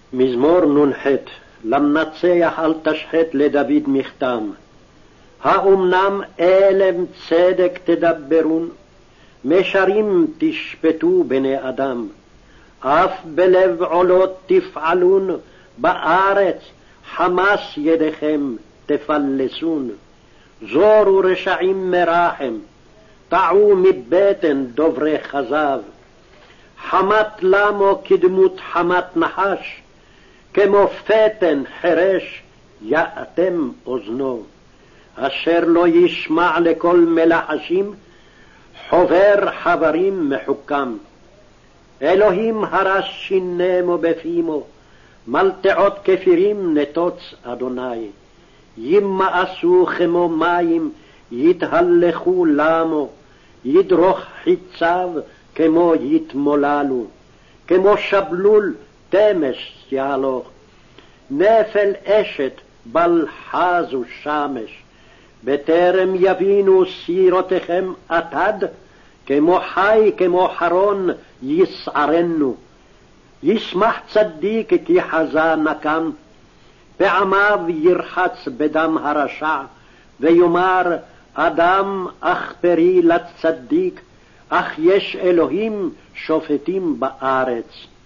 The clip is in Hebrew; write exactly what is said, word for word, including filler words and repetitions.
מזמור נ"ח. למנצח אל תשחט לדוד מכתם. האומנם אלם צדק תדברון, משרים תשפטו בני אדם. אף בלב עולות תפעלון, בארץ חמס ידיכם תפלסון. זורו רשעים מרחם, טעו מבטן דוברי כזב. חמת למו כדמות חמת נחש, כמו פתן חרש יאטם אוזנו. אשר לא ישמע לכל מלחשים, חובר חברים מחוכם. אלוהים הרש שינמו בפימו, מלטעות כפירים נטוץ אדוני. ימאסו כמו מים, יתהלכו למו, ידרוך חיציו כמו יתמוללו. כמו שבלול תמש יהלוך, נפל אשת בל חזו שמש. בטרם יבינו סירותיכם עתד, כמו חי כמו חרון יסערנו. ישמח צדיק כי חזה נקם, פעמיו ירחץ בדם הרשע, ויאמר אדם אך פרי לצדיק, אך יש אלוהים שופטים בארץ.